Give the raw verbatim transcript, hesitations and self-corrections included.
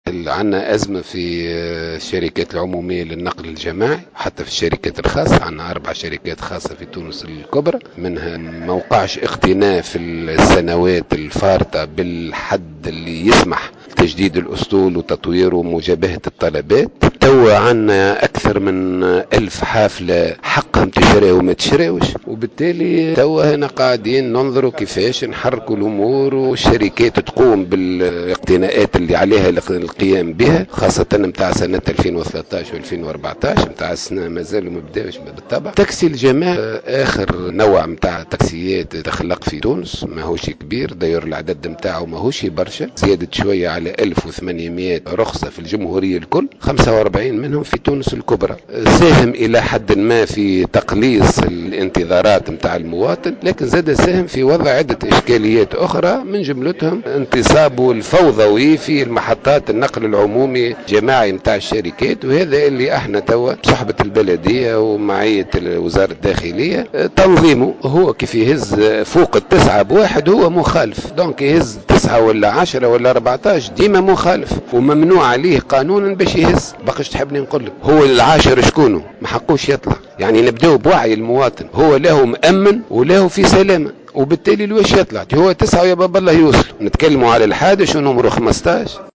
عندنا أزمة في الشركات العمومية للنقل الجماعي، حتى في الشركات الخاصة. عندنا أربع شركات خاصة في تونس الكبرى، منها موقعش اقتناء في السنوات الفارطة بالحد اللي يسمح تجديد الأسطول وتطويره ومجابهة الطلبات. توا عنا أكثر من ألف حافلة حقهم تشري وما تشريوش، وبالتالي توا هنا قاعدين ننظروا كيفاش نحركوا الأمور والشركات تقوم بالاقتناءات اللي عليها القيام بها، خاصة متاع سنة ألفين وثلاثة عشر وألفين وأربعة عشر. متاع السنة مازالوا ما بداوش بالطبع. تاكسي الجماعة آخر نوع متاع تاكسيات تخلق في تونس، ماهوش كبير، داير العدد متاعه ماهوش برشا، زيادة شوية على ألف وثمانمائة رخصة في الجمهورية الكل، خمسة وأربعين منهم في تونس الكبرى. ساهم إلى حد ما في تقليص الانتظارات متاع المواطن، لكن زاد ساهم في وضع عدة إشكاليات أخرى، من جملتهم انتصاب الفوضوي في المحطات النقل العمومي جماعي متاع الشركات. وهذا اللي احنا توا صحبة البلدية ومعية وزارة الداخلية تنظيمه، هو كيف يهز فوق التسعة بواحد هو مخالف، دونك يهز تسعة ولا عشرة ولا أربعة عشر ديما مخالف وممنوع عليه قانونا باش يهز. بقش تحبني نقول لك هو العاشر شكونه ما حقوش يطلع؟ يعني نبداو بوعي المواطن، هو له مأمن وله في سلامة، وبالتالي الواش يطلع هو تسعة ويا باب الله يوصل. نتكلموا على الحادث ونمرو خمسة عشر.